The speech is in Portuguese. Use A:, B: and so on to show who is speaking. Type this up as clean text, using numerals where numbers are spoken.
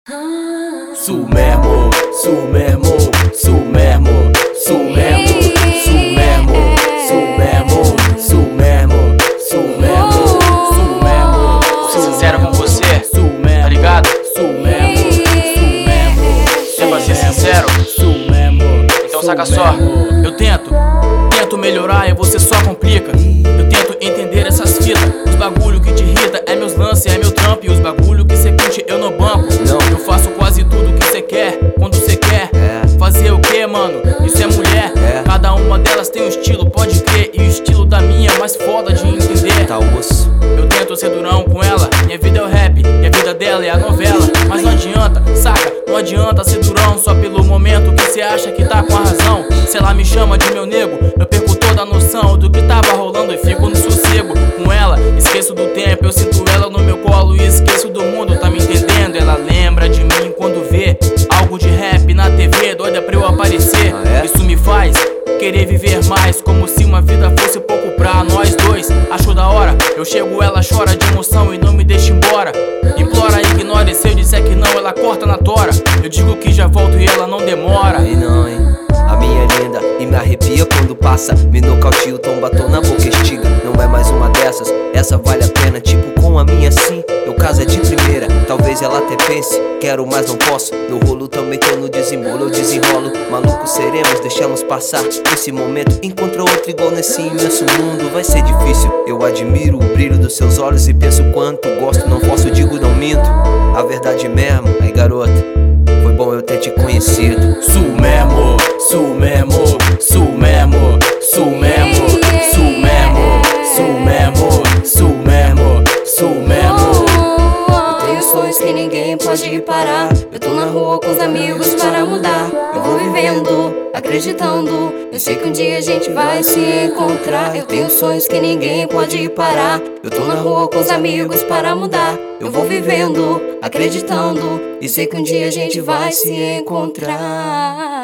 A: Su mesmo, su mesmo, su mesmo, su mesmo, su mesmo, su mesmo, su mesmo, su mesmo, su mesmo.
B: Vou ser sincero com você, tá ligado?
A: Su mesmo, su mesmo.
B: Você vai ser sincero?
A: Su mesmo.
B: Então saca só.
A: Eu tento melhorar e você só complica. Eu tento entender essas fitas. Os bagulho que te irrita é meus lances, é meu trampo. E os bagulho que cê curte eu não banco. Eu faço quase tudo que cê quer, quando cê quer. Fazer o que, mano? Isso é mulher. Cada uma delas tem um estilo, pode crer. E o estilo da minha é mais foda de entender.
C: Tá osso.
A: Eu tento ser durão com ela. Minha vida é o rap, e a vida dela é a novela. Mas não adianta, saca? Não adianta ser durão só pelo momento que cê acha que tá com a razão. Se ela me chama de meu nego, eu perco toda a noção do que tava rolando e fico no sossego com ela. Esqueço do tempo, eu sinto ela no meu colo e esqueço do mundo, tá me entendendo? Ela lembra de mim quando vê algo de rap na TV, doida pra eu aparecer. Isso me faz querer viver mais, como se uma vida fosse pouco pra nós dois. Acho da hora, eu chego, ela chora de emoção e não me deixa embora. Implora, ignora, e se eu disser que não, ela corta na tora. Eu digo que já volto e ela não demora.
C: Aí não, hein? A minha é linda e me arrepia quando passa. Me nocauteia, o tom batom na boca estiga. Não é mais uma dessas, essa vale a pena. Tipo com a minha sim, eu caso é de primeira. Talvez ela até pense, quero mas não posso. No rolo também tô no desembolo, eu desenrolo. Maluco seremos, deixamos passar esse momento. Encontra outro igual nesse imenso mundo. Vai ser difícil, eu admiro o brilho dos seus olhos e penso quanto gosto. Não posso, digo não minto, a verdade mesmo. Aí garota, foi bom eu ter te conhecido.
A: Su mesmo, su mesmo, su mesmo, su mesmo, su mesmo, su mesmo, su mesmo, su mesmo.
D: Eu tenho sonhos que ninguém pode parar. Eu tô na rua com os amigos para mudar. Eu vou vivendo, acreditando. Eu sei que um dia a gente vai se encontrar. Eu tenho sonhos que ninguém pode parar. Eu tô na rua com os amigos para mudar. Eu vou vivendo, acreditando. E sei que um dia a gente vai se encontrar.